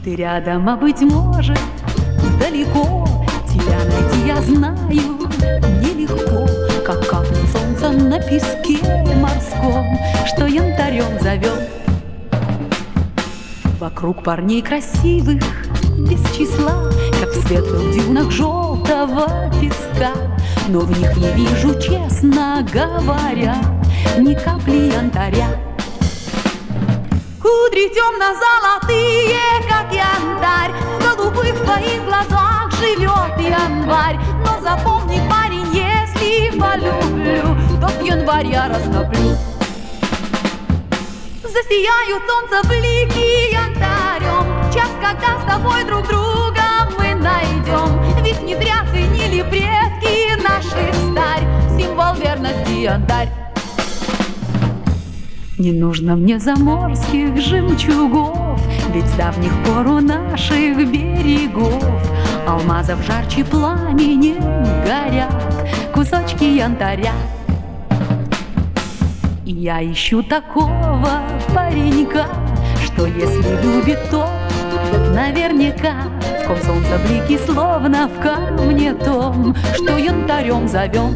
Ты рядом, а быть может, далеко. Тебя найти, я знаю, нелегко, как капнет солнце на песке морском, что янтарем зовет. Вокруг парней красивых без числа, как в светлых дюнах желтого песка, но в них не вижу, честно говоря, ни капли янтаря. Кудри темно-золотые, как янтарь, в голубых твоих глазах живет январь. Но запомни, парень, если полюблю, то в январь я растоплю. Засияют солнце блики янтарем, час, когда с тобой друг друга мы найдем. Ведь не зря ценили предки наших старь символ верности янтарь. Не нужно мне заморских жемчугов, ведь с давних пор у наших берегов алмазов жарче пламенем горят кусочки янтаря. И я ищу такого паренька, что если любит, то наверняка, в ком солнце блики словно в камне том, что янтарем зовем.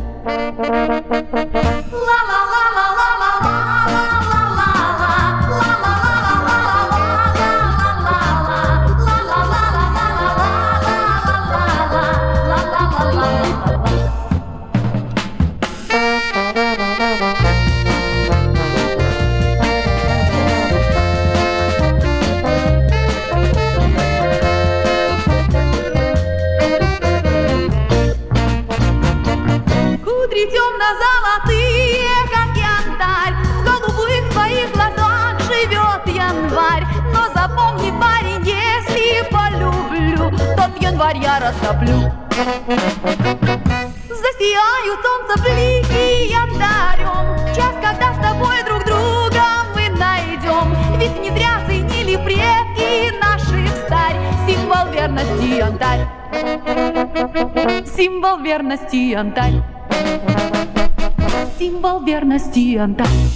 Кудри темно-золотые, как янтарь, в голубых твоих глазах живет январь. Но запомни, парень, если полюблю, то в январь я растоплю. Засияют солнце блики янтарем, час, когда с тобой друг друга мы найдем. Ведь не зря ценили предки наших старь символ верности янтарь. Символ верности янтарь. Символ верности янтарь.